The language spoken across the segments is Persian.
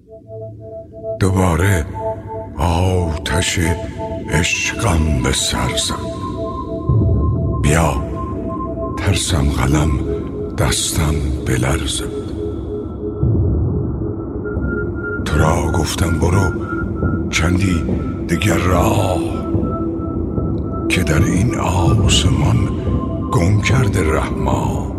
دوباره آتش عشقم به سر زد. بیا ترسم قلم دستم بلرزد. تو را گفتم برو چندی دیگر راه، که در این آسمان گم کرده رحما.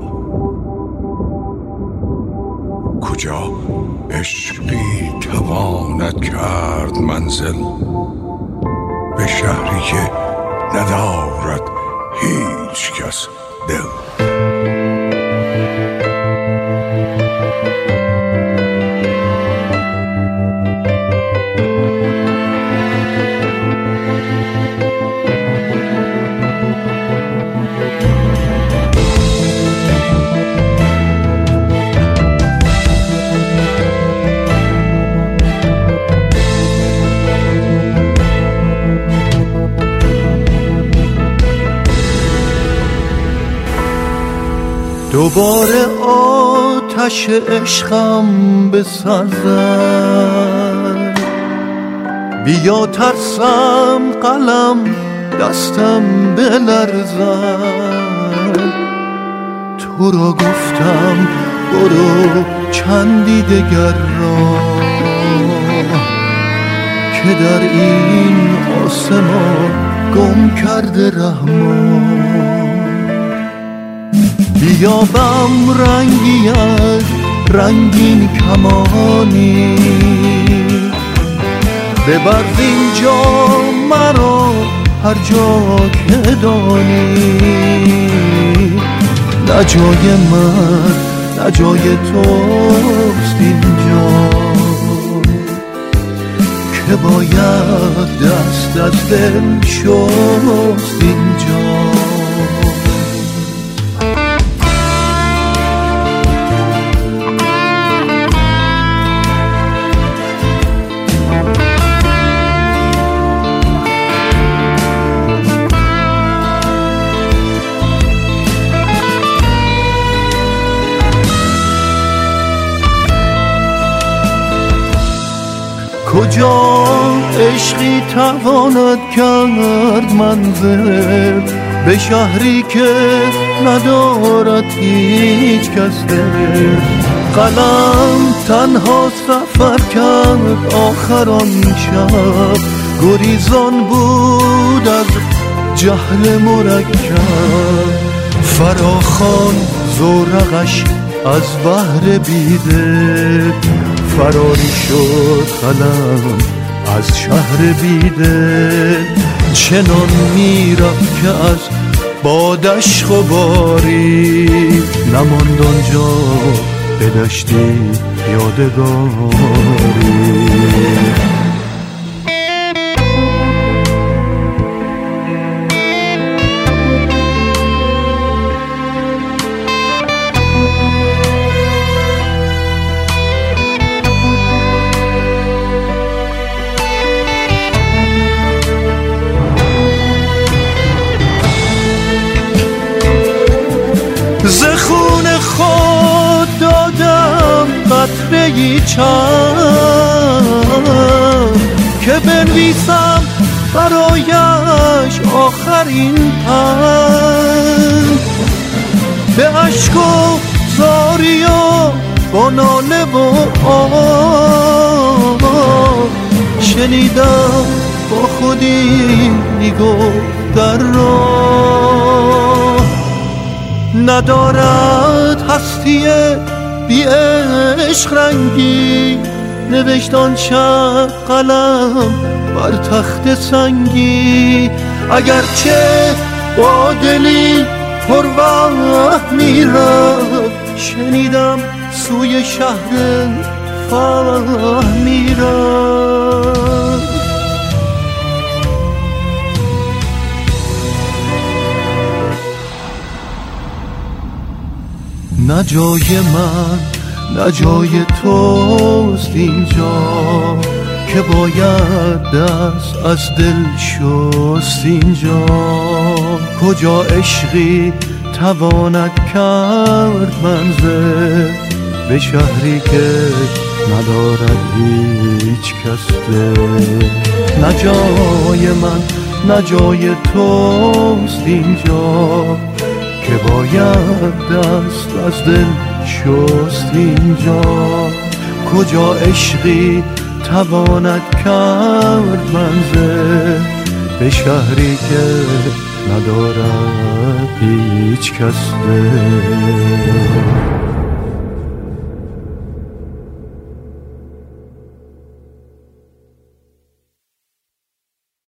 کجا عشقی تواند کرد منزل، به شهری که ندارد هیچ کس دل. دوباره آتش عشقم به سر زد. بیا ترسم قلم دستم بلرزد. تو را گفتم برو چندی دگر راه، که در این آسمان گم کرده رحمان. بیابم رنگی از رنگین کمانی، ببر اینجا مرا هر جا که دانی. نه جای من نه جای توست اینجا، که باید دست از دل شست اینجا. کجا عشقی تواند کرد منزل، به شهری که ندارد هیچ کس دل. قلم تنها سفر کرد آخر آن شب، گریزان بود از جهل مرکب. فراخوان زورقش از بحر بیدل، فراری شد قلم از شهر بیدل. چنان میرفت که از بادش غباری، نماند آنجا به دشتی یادگاری. ز خون خود دادم قطره‌ای چند، که بنویسم برایش آخرین پند. به اشک و زاری و با ناله و آه، شنیدم با خودی میگفت در راه. ندارد هستی بی عشق رنگی، نوشت آن شب قلم بر تخت سنگی. اگرچه با دلی پر وهم میرفت، شنیدم سوی شهر فهم میرفت. نه جای من نه جای توست اینجا، که باید دست از دل شست اینجا. کجا عشقی تواند کرد منزل، به شهری که ندارد هیچ کس نه جای من نه جای توست اینجا که باید دست از دل شست اینجا. کجا عشقی تواند کرد منزل به شهری که ندارد هیچ کس